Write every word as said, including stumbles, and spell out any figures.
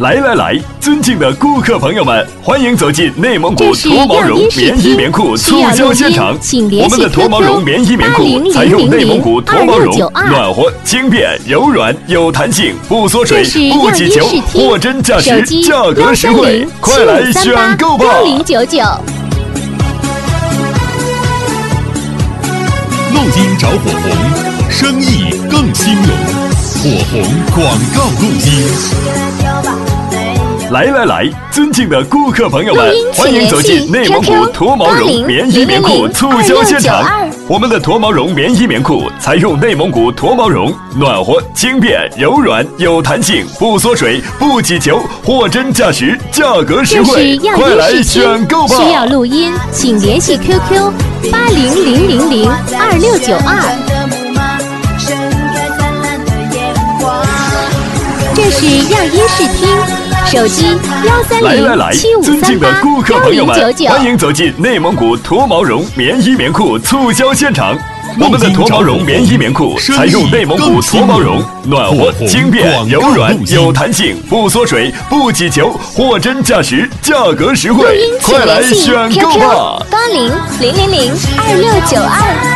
来来来，尊敬的顾客朋友们，欢迎走进内蒙古脱毛绒棉衣棉裤促销现场。我们的脱毛绒棉衣棉裤采用内蒙古脱毛绒，暖和、轻便、柔软、有弹性，不缩水、不挤球，货真价实，价格实惠，快来选购吧！ 幺零九九。 录音找火红，生意更兴隆。火红广告录音。 来来来，尊敬的顾客朋友们，欢迎走进内蒙古脱毛绒棉衣棉裤促销现场。我们的脱毛绒棉衣棉裤采用内蒙古脱毛绒，暖和、轻便、柔软、有弹性，不缩水、不挤球，货真价实，价格实惠，快来选购吧！ 需要录音，请联系 Q Q 八零零零零二六九二。这是样音视听，手机幺三零七五三八幺零九九。 欢迎走进内蒙古脱毛绒棉衣棉裤促销现场。我们的脱毛绒棉衣棉裤采用内蒙古脱毛绒，暖和、轻便、柔软、有弹性，不缩水、不挤球，货真价实，价格实惠，快来选购吧！ 八零零零零二六九二。